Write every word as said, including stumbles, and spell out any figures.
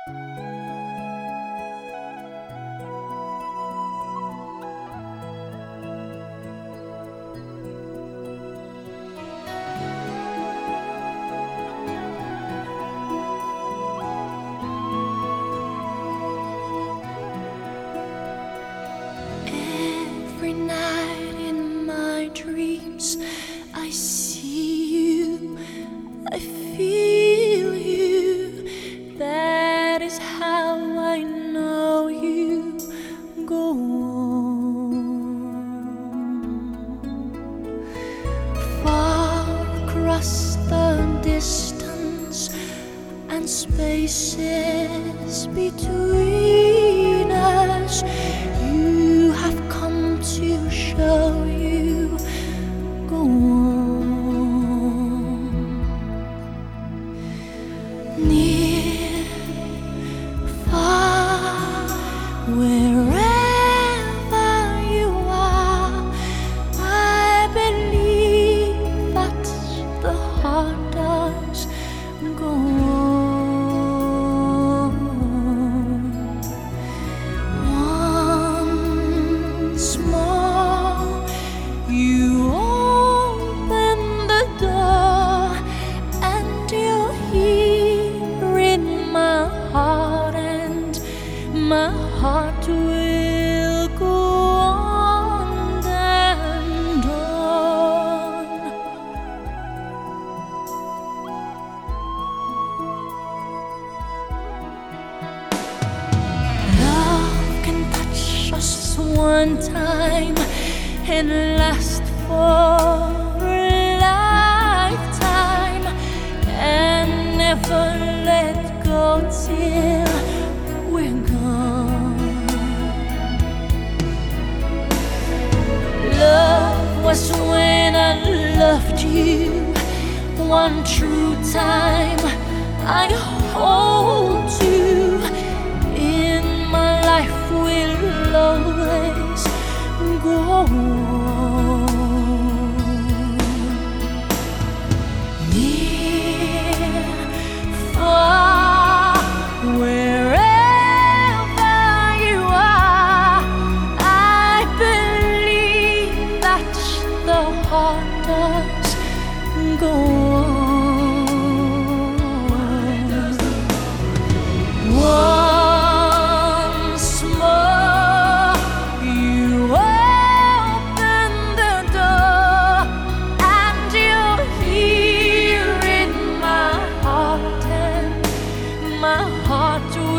Every night in my dreams, I see you, I feel you. That is how I know you. Go on. Far across the distance and spaces between us, you have come to show you. Go on. Near, far, wherever you are, I believe that the heart does. Go on. Once more, you open the door, and you're here in my heart, and my heart will go on and on. Love can touch us one time and last for a lifetime, and never let go till we're gone. Love was when I loved you one true time. I hold you in my life, will always go on. Near, far, wherever you are, I believe that the heart does go on. Once more, you open the door, and you're here in my heart, and my heart will